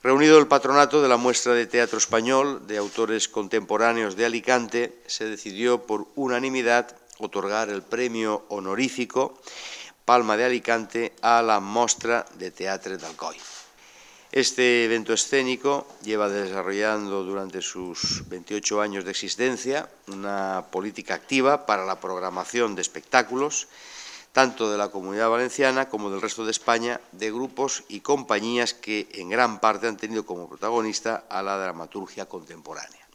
Reunido el patronato de la muestra de teatro español de autores contemporáneos de Alicante, se decidió por unanimidad otorgar el premio honorífico Palma de Alicante a la Mostra de Teatre d'Alcoi. Este evento escénico lleva desarrollando durante sus 28 años de existencia una política activa para la programación de espectáculos, tanto de la Comunidad Valenciana como del resto de España, de grupos y compañías que en gran parte han tenido como protagonista a la dramaturgia contemporánea.